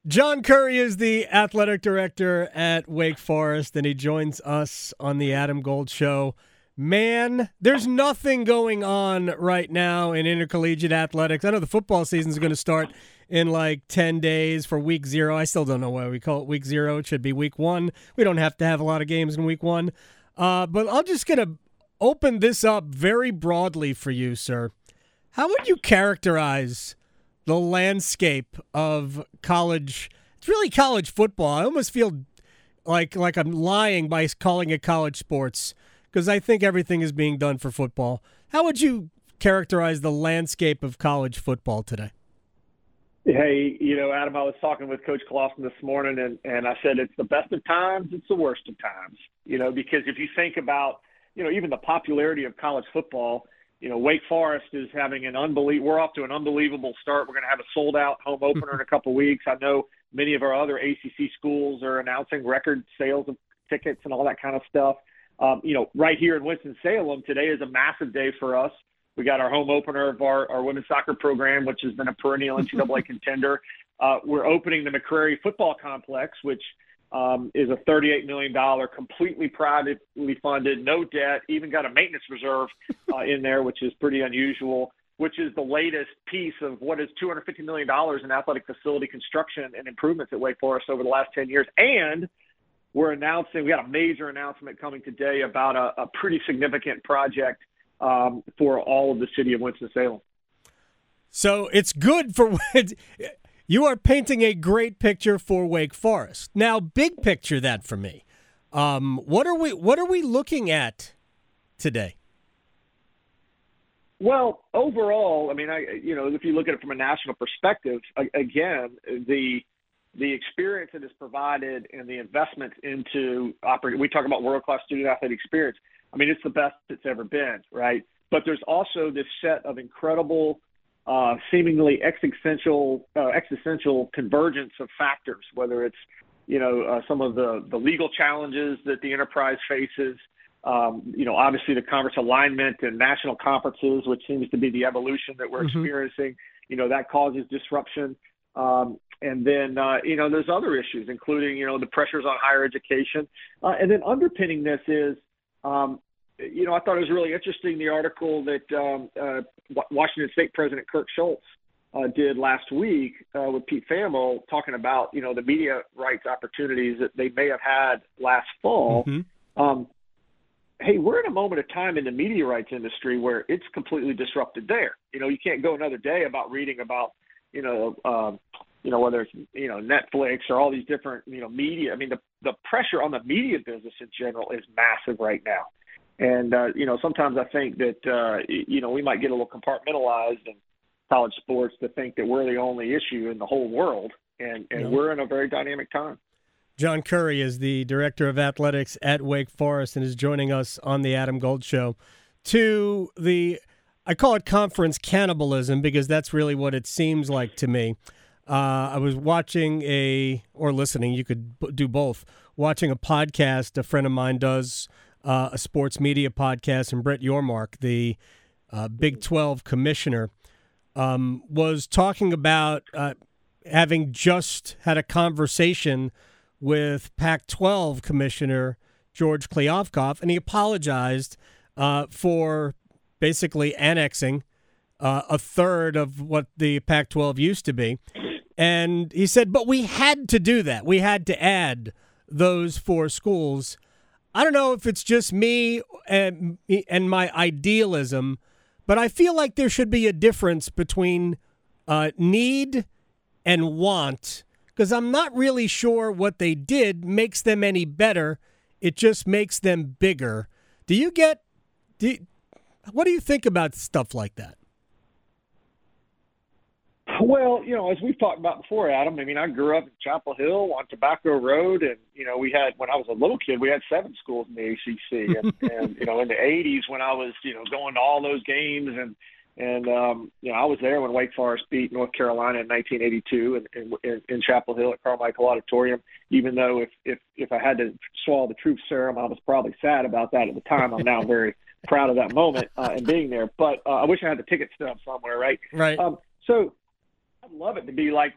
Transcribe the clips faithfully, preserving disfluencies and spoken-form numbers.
John Currie is the athletic director at Wake Forest, and he joins us on the Adam Gold Show. Man, there's nothing going on right now in intercollegiate athletics. I know the football season is going to start in like ten days for week zero. I still don't know why we call it week zero. It should be week one. We don't have to have a lot of games in week one. Uh, but I'm just going to open this up very broadly for you, sir. How would you characterize the landscape of college? It's really college football. I almost feel like like I'm lying by calling it college sports because I think everything is being done for football. How would you characterize the landscape of college football today? Hey, you know, Adam, I was talking with Coach Clausen this morning, and, and I said it's the best of times, it's the worst of times, you know, because if you think about, you know, even the popularity of college football, you know, Wake Forest is having an unbelievable – we're off to an unbelievable start. We're going to have a sold-out home opener in a couple of weeks. I know many of our other A C C schools are announcing record sales of tickets and all that kind of stuff. Um, you know, right here in Winston-Salem, today is a massive day for us. We got our home opener of our, our women's soccer program, which has been a perennial N C double A contender. Uh, we're opening the McCrary Football Complex, which um, is a thirty-eight million dollars, completely privately funded, no debt, even got a maintenance reserve uh, in there, which is pretty unusual, which is the latest piece of what is two hundred fifty million dollars in athletic facility construction and improvements at Wake Forest over the last ten years. And we're announcing, we got a major announcement coming today about a, a pretty significant project um, for all of the city of Winston-Salem. So it's good for – you are painting a great picture for Wake Forest. Now, big picture that for me. Um, what are we What are we looking at today? Well, overall, I mean, I you know, if you look at it from a national perspective, again, the the experience that is provided and the investment into operating – we talk about world-class student-athlete experience. I mean, it's the best it's ever been, right? But there's also this set of incredible, uh, seemingly existential, uh, existential convergence of factors, whether it's, you know, uh, some of the, the legal challenges that the enterprise faces, um, you know, obviously the conference alignment and national conferences, which seems to be the evolution that we're mm-hmm. experiencing, you know, that causes disruption. Um, and then, uh, you know, there's other issues, including, you know, the pressures on higher education. Uh, and then underpinning this is, um, you know, I thought it was really interesting, the article that um, uh, Washington State President Kirk Schultz uh, did last week uh, with Pete Thamel, talking about, you know, the media rights opportunities that they may have had last fall. Mm-hmm. Um, hey, we're in a moment of time in the media rights industry where it's completely disrupted there. You know, you can't go another day about reading about, you know, um, you know, whether it's, you know, Netflix or all these different, you know, media. I mean, the, the pressure on the media business in general is massive right now. And, uh, you know, sometimes I think that, uh, you know, we might get a little compartmentalized in college sports to think that we're the only issue in the whole world. And, and yeah. we're in a very dynamic time. John Currie is the director of athletics at Wake Forest and is joining us on the Adam Gold Show. To the, I call it conference cannibalism because that's really what it seems like to me. Uh, I was watching a, or listening, you could b- do both, watching a podcast a friend of mine does, Uh, a sports media podcast, and Brett Yormark, the uh, Big twelve commissioner, um, was talking about uh, having just had a conversation with Pac twelve commissioner George Kliavkoff, and he apologized uh, for basically annexing uh, a third of what the Pac twelve used to be. And he said, but we had to do that. We had to add those four schools. I don't know if it's just me and, and my idealism, but I feel like there should be a difference between uh, need and want, because I'm not really sure what they did makes them any better. It just makes them bigger. Do you get do you, what do you think about stuff like that? Well, you know, as we've talked about before, Adam, I mean, I grew up in Chapel Hill on Tobacco Road, and, you know, we had, when I was a little kid, we had seven schools in the A C C. And, and you know, in the eighties when I was, you know, going to all those games, and, and um, you know, I was there when Wake Forest beat North Carolina in nineteen eighty-two in, in, in Chapel Hill at Carmichael Auditorium, even though if, if, if I had to swallow the truth serum, I was probably sad about that at the time. I'm now very proud of that moment uh, and being there. But uh, I wish I had the ticket stub somewhere, right? Right. Um, so, I'd love it to be like that.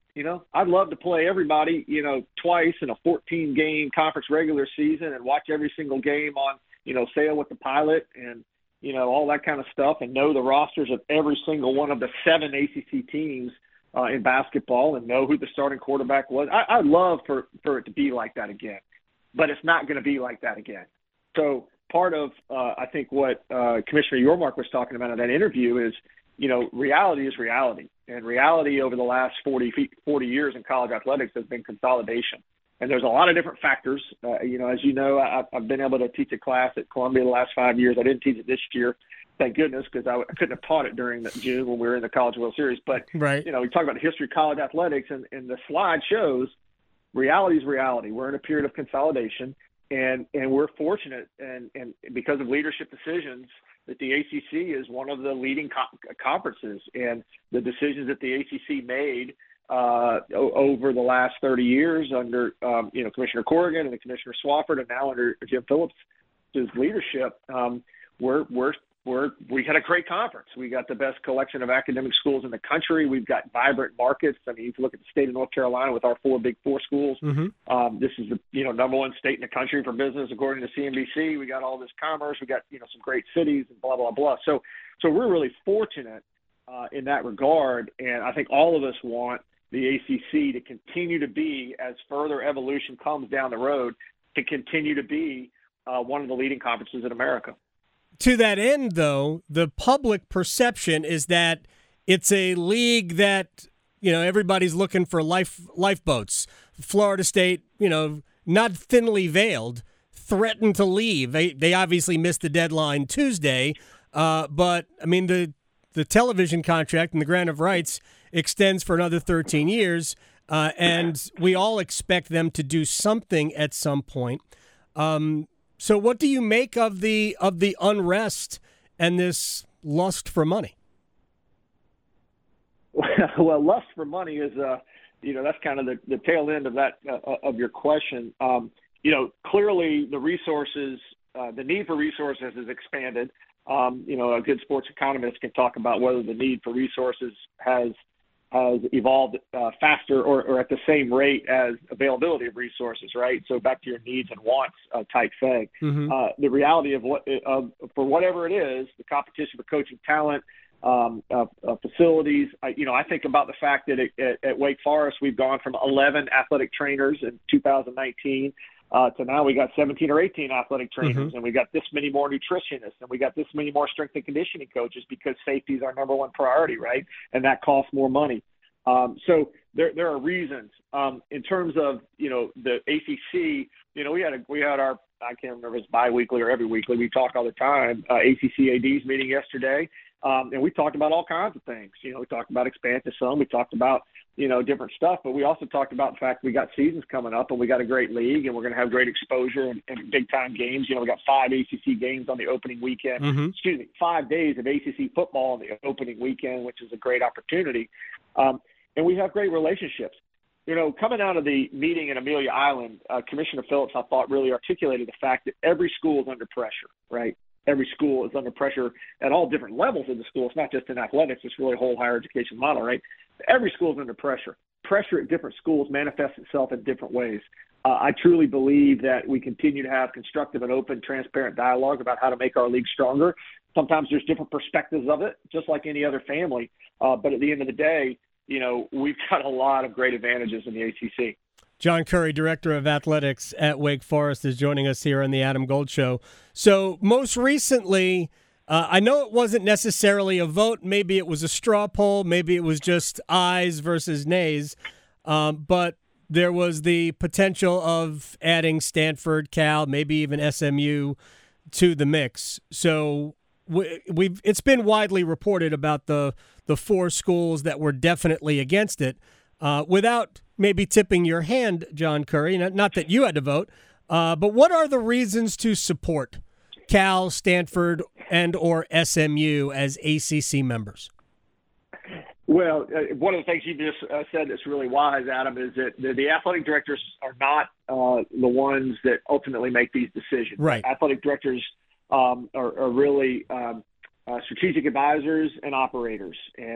You know, I'd love to play everybody, you know, twice in a fourteen game conference regular season and watch every single game on, you know, Sail with the Pilot and, you know, all that kind of stuff, and know the rosters of every single one of the seven A C C teams uh, in basketball and know who the starting quarterback was. I, I'd love for, for it to be like that again, but it's not going to be like that again. So part of, uh, I think, what uh, Commissioner Yormark was talking about in that interview is, you know, reality is reality. And reality over the last forty, forty years in college athletics has been consolidation. And there's a lot of different factors. Uh, you know, as you know, I, I've been able to teach a class at Columbia the last five years. I didn't teach it this year, thank goodness, because I, I couldn't have taught it during the June when we were in the College World Series. But, right. you know, we talk about the history of college athletics, and, and the slide shows reality is reality. We're in a period of consolidation, and, and we're fortunate, and, and because of leadership decisions, that the A C C is one of the leading co- conferences, and the decisions that the A C C made uh, o- over the last thirty years under, um, you know, Commissioner Corrigan and the Commissioner Swofford, and now under Jim Phillips' leadership, um, we're, we're, we're, we had a great conference. We got the best collection of academic schools in the country. We've got vibrant markets. I mean, if you look at the state of North Carolina with our four big four schools, mm-hmm. um, this is the, you know, number one state in the country for business, according to C N B C. We got all this commerce. We got, you know, some great cities and blah, blah, blah. So, so we're really fortunate uh, in that regard. And I think all of us want the A C C to continue to be, as further evolution comes down the road, to continue to be uh, one of the leading conferences in America. To that end, though, the public perception is that it's a league that, you know, everybody's looking for life lifeboats. Florida State, you know, not thinly veiled, threatened to leave. They they obviously missed the deadline Tuesday, uh, but, I mean, the, the television contract and the grant of rights extends for another thirteen years, uh, and we all expect them to do something at some point. Um So what do you make of the of the unrest and this lust for money? Well, lust for money is, uh, you know, that's kind of the, the tail end of that uh, of your question. Um, you know, clearly the resources, uh, the need for resources has expanded. Um, you know, a good sports economist can talk about whether the need for resources has has evolved uh, faster or, or at the same rate as availability of resources, right? So back to your needs and wants uh, type thing. Mm-hmm. Uh, the reality of what, uh, for whatever it is, the competition for coaching talent, um, uh, uh, facilities. I, you know, I think about the fact that it, at, at Wake Forest, we've gone from eleven athletic trainers in two thousand nineteen Uh, to now we got seventeen or eighteen athletic trainers, mm-hmm. and we got this many more nutritionists, and we got this many more strength and conditioning coaches, because safety is our number one priority, right? And that costs more money. Um, so there there are reasons. Um, in terms of, you know, the A C C, you know, we had a, we had our, I can't remember if it's biweekly or every weekly, we talk all the time, uh, A C C A Ds meeting yesterday, um, and we talked about all kinds of things. You know, we talked about expansion some, we talked about, you know, different stuff, but we also talked about the fact we got seasons coming up, and we got a great league, and we're going to have great exposure and, and big time games. You know, we got five A C C games on the opening weekend, mm-hmm. excuse me, five days of A C C football on the opening weekend, which is a great opportunity. Um, and we have great relationships. You know, coming out of the meeting in Amelia Island, uh, Commissioner Phillips, I thought, really articulated the fact that every school is under pressure, right? Every school is under pressure at all different levels of the school. It's not just in athletics. It's really a whole higher education model, right? Every school is under pressure. Pressure at different schools manifests itself in different ways. Uh, I truly believe that we continue to have constructive and open, transparent dialogue about how to make our league stronger. Sometimes there's different perspectives of it, just like any other family. Uh, but at the end of the day, you know, we've got a lot of great advantages in the A C C. John Curry, Director of Athletics at Wake Forest, is joining us here on the Adam Gold Show. So most recently, uh, I know it wasn't necessarily a vote. Maybe it was a straw poll. Maybe it was just ayes versus nays. Um, but there was the potential of adding Stanford, Cal, maybe even S M U to the mix. So we, we've it's been widely reported about the the four schools that were definitely against it. Uh, without maybe tipping your hand, John Curry, not, not that you had to vote, uh, but what are the reasons to support Cal, Stanford, and or S M U as A C C members? Well, uh, one of the things you just uh, said that's really wise, Adam, is that the, the athletic directors are not uh, the ones that ultimately make these decisions. Right. Athletic directors um, are, are really um, uh, strategic advisors and operators. And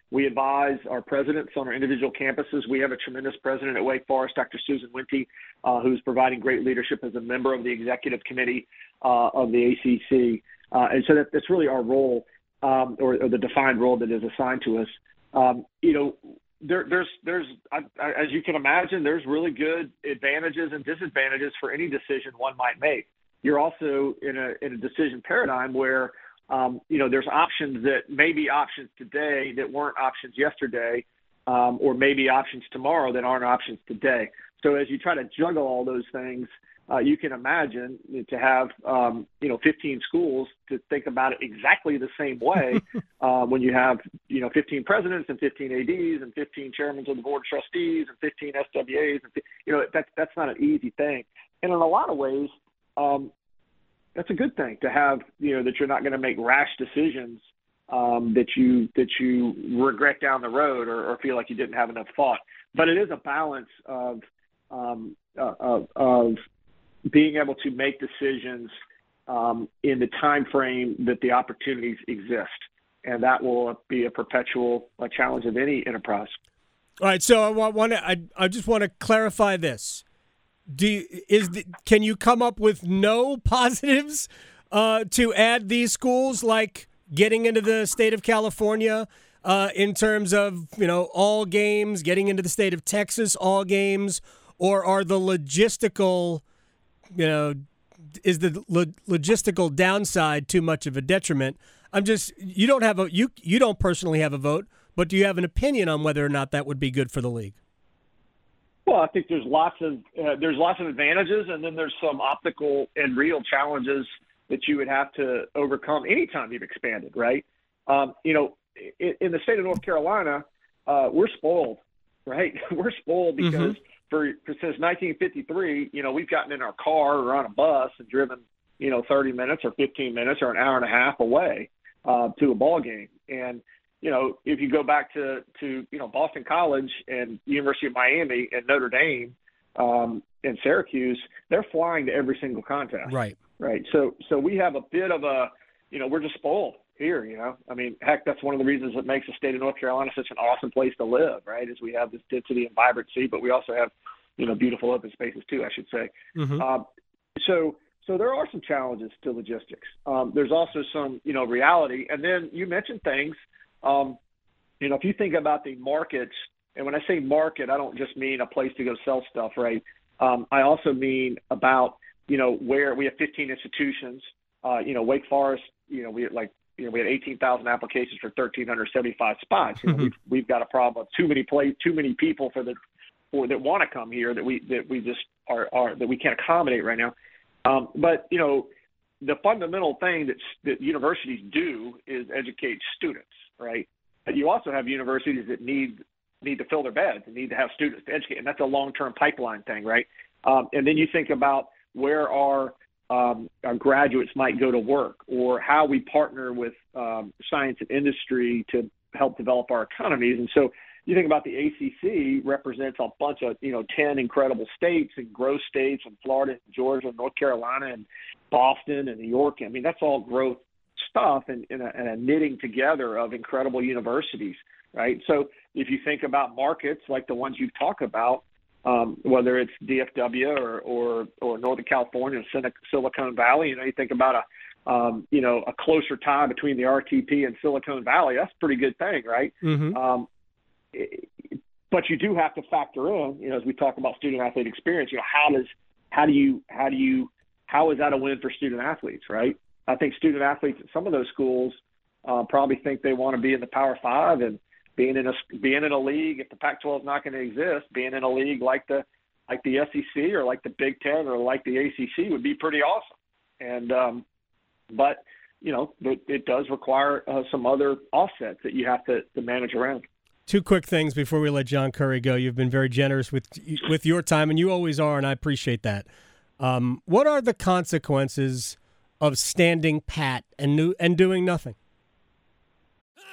We advise our presidents on our individual campuses. We have a tremendous president at Wake Forest, Doctor Susan Wente, uh, who's providing great leadership as a member of the executive committee uh, of the A C C. Uh, and so that, that's really our role, um, or, or the defined role that is assigned to us. Um, you know, there, there's, there's, I, I, as you can imagine, there's really good advantages and disadvantages for any decision one might make. You're also in a in a decision paradigm where Um, you know, there's options that may be options today that weren't options yesterday, um, or maybe options tomorrow that aren't options today. So as you try to juggle all those things, uh, you can imagine to have, um, you know, fifteen schools to think about it exactly the same way uh, when you have, you know, fifteen presidents and fifteen A Ds and fifteen chairmen of the board of trustees and fifteen S W As. And, you know, that's, that's not an easy thing. And in a lot of ways, um, that's a good thing to have, you know, that you're not going to make rash decisions um, that you that you regret down the road or, or feel like you didn't have enough thought. But it is a balance of um, uh, of, of being able to make decisions um, in the time frame that the opportunities exist, and that will be a perpetual uh, challenge of any enterprise. All right, so I want to I, I just want to clarify this. Do you, is the, can you come up with no positives uh, to add these schools, like getting into the state of California uh, in terms of, you know, all games, getting into the state of Texas, all games, or are the logistical, you know, is the lo- logistical downside too much of a detriment? I'm just, you don't have a, you you don't personally have a vote, but do you have an opinion on whether or not that would be good for the league? Well, I think there's lots of uh, there's lots of advantages, and then there's some optical and real challenges that you would have to overcome anytime you've expanded, right? Um, you know, in, in the state of North Carolina, uh, we're spoiled, right? We're spoiled because mm-hmm. for, for since nineteen fifty-three, you know, we've gotten in our car or on a bus and driven, you know, thirty minutes or fifteen minutes or an hour and a half away uh, to a ball game, and you know, if you go back to, to, you know, Boston College and University of Miami and Notre Dame um, and Syracuse, they're flying to every single contest. Right. Right. So, so we have a bit of a, you know, we're just spoiled here, you know. I mean, heck, that's one of the reasons that makes the state of North Carolina such an awesome place to live, right, is we have this density and vibrancy, but we also have, you know, beautiful open spaces too, I should say. Mm-hmm. Um, so, so there are some challenges to logistics. Um, there's also some, you know, reality. And then you mentioned things. Um, you know, if you think about the markets, and when I say market, I don't just mean a place to go sell stuff, right? Um, I also mean about, you know, where we have fifteen institutions, uh, you know, Wake Forest, you know, we had like, you know, we had eighteen thousand applications for one thousand three hundred seventy-five spots. You know, we've, we've got a problem of too many play, too many people for the, for that want to come here that we, that we just are, are, that we can't accommodate right now. Um, but, you know, the fundamental thing that, that universities do is educate students. Right. But you also have universities that need need to fill their beds and need to have students to educate. And that's a long-term pipeline thing. Right. Um, and then you think about where our, um, our graduates might go to work, or how we partner with um, science and industry to help develop our economies. And so you think about the A C C represents a bunch of, you know, ten incredible states and growth states, and Florida and Georgia and North Carolina and Boston and New York. I mean, that's all growth stuff and, and, a, and a knitting together of incredible universities, right? So if you think about markets like the ones you've talked about, um, whether it's D F W or, or, or Northern California, Silicon Valley, you know, you think about a, um, you know, a closer tie between the R T P and Silicon Valley, that's a pretty good thing, right? Mm-hmm. Um, it, but you do have to factor in, you know, as we talk about student athlete experience, you know, how does, how do you, how do you, how is that a win for student athletes, right? I think student athletes at some of those schools uh, probably think they want to be in the Power Five, and being in a being in a league, if the Pac twelve is not going to exist, being in a league like the like the S E C or like the Big Ten or like the A C C would be pretty awesome. And um, but you know, it, it does require uh, some other offsets that you have to, to manage around. Two quick things before we let John Currie go. You've been very generous with with your time, and you always are, and I appreciate that. Um, what are the consequences of standing pat and new, and doing nothing?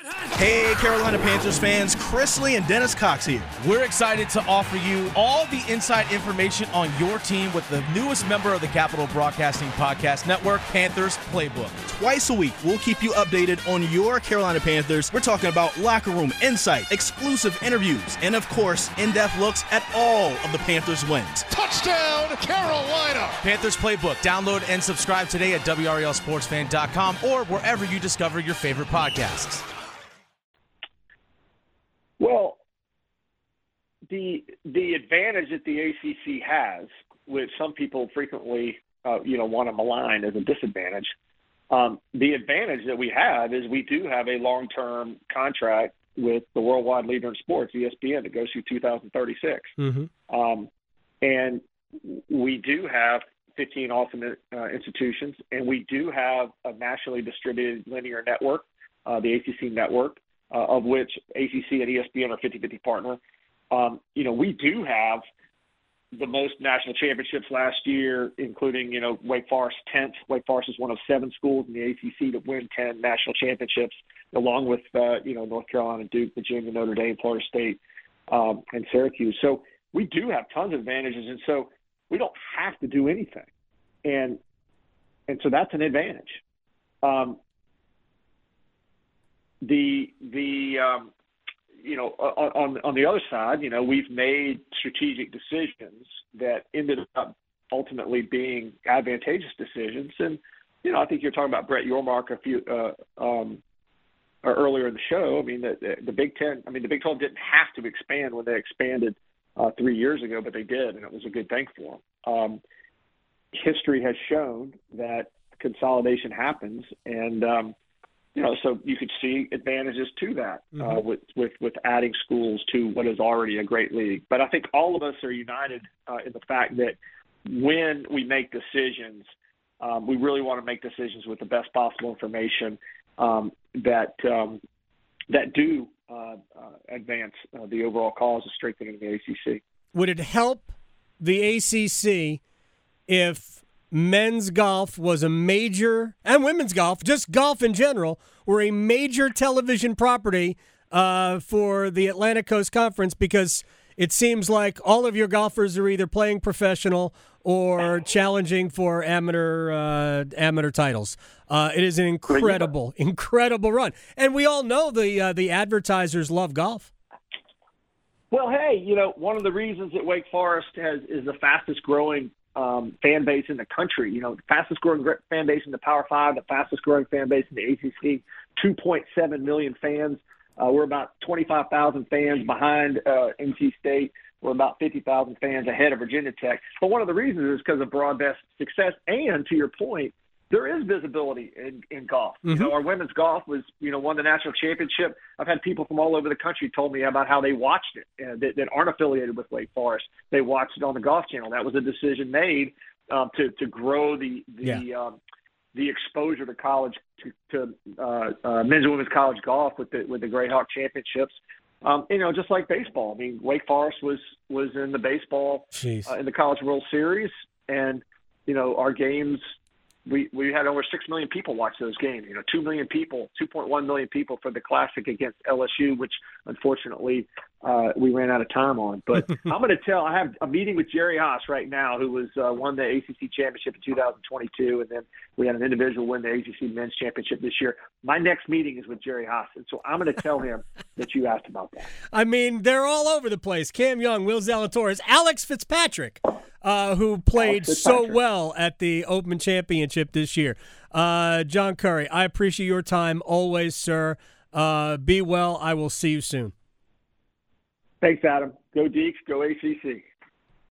Hey, Carolina Panthers fans, Chris Lee and Dennis Cox here. We're excited to offer you all the inside information on your team with the newest member of the Capital Broadcasting Podcast Network, Panthers Playbook. Twice a week, we'll keep you updated on your Carolina Panthers. We're talking about locker room insight, exclusive interviews, and of course, in-depth looks at all of the Panthers' wins. Touchdown, Carolina! Panthers Playbook. Download and subscribe today at W R L sports fan dot com or wherever you discover your favorite podcasts. Well, the the advantage that the A C C has, which some people frequently, uh, you know, want to malign as a disadvantage, um, the advantage that we have is we do have a long-term contract with the worldwide leader in sports, E S P N, that goes through two thousand thirty-six. Mm-hmm. Um, and we do have fifteen awesome uh, institutions, and we do have a nationally distributed linear network, uh, the A C C network, Uh, of which A C C and E S P N are fifty-fifty partner. Um, you know, we do have the most national championships last year, including, you know, Wake Forest tenth. Wake Forest is one of seven schools in the A C C to win ten national championships, along with, uh, you know, North Carolina, Duke, Virginia, Notre Dame, Florida State, um, and Syracuse. So we do have tons of advantages, and so we don't have to do anything. And, and so that's an advantage. Um, The the um, you know on on the other side, you know, we've made strategic decisions that ended up ultimately being advantageous decisions, and you know I think you're talking about Brett Yormark a few uh, um, or earlier in the show. I mean the, the Big Ten, I mean the Big twelve didn't have to expand when they expanded uh, three years ago, but they did, and it was a good thing for them. Um, history has shown that consolidation happens, and um, You know, so you could see advantages to that uh, mm-hmm. with, with with adding schools to what is already a great league. But I think all of us are united uh, in the fact that when we make decisions, um, we really want to make decisions with the best possible information um, that um, that do uh, uh, advance uh, the overall cause of strengthening the A C C. Would it help the A C C if men's golf was a major, and women's golf, just golf in general, were a major television property uh, for the Atlantic Coast Conference? Because it seems like all of your golfers are either playing professional or challenging for amateur uh, amateur titles. Uh, it is an incredible, incredible run, and we all know the uh, the advertisers love golf. Well, hey, you know, one of the reasons that Wake Forest has is the fastest growing Um, fan base in the country, you know, the fastest growing fan base in the Power Five, the fastest growing fan base in the A C C, two point seven million fans. Uh, we're about twenty-five thousand fans behind uh, N C State. We're about fifty thousand fans ahead of Virginia Tech. But one of the reasons is because of broad-based success. And to your point, there is visibility in, in golf. Mm-hmm. You know, our women's golf was, you know, won the national championship. I've had people from all over the country told me about how they watched it uh, that, that aren't affiliated with Wake Forest. They watched it on the Golf Channel. That was a decision made um, to to grow the the yeah. um, the exposure to college to, to uh, uh, men's and women's college golf with the with the Greyhawk Championships. Um, you know, just like baseball. I mean, Wake Forest was was in the baseball uh, in the College World Series, and you know our games. We we had over six million people watch those games. You know, two million people, two point one million people for the Classic against L S U, which unfortunately uh, we ran out of time on. But I'm going to tell. I have a meeting with Jerry Haas right now, who was uh, won the A C C championship in two thousand twenty-two, and then we had an individual win the A C C men's championship this year. My next meeting is with Jerry Haas, and so I'm going to tell him that you asked about that. I mean, they're all over the place. Cam Young, Will Zalatoris, Alex Fitzpatrick. Uh, who played so well at the Open Championship this year. Uh, John Curry, I appreciate your time always, sir. Uh, be well. I will see you soon. Thanks, Adam. Go Deeks. Go A C C.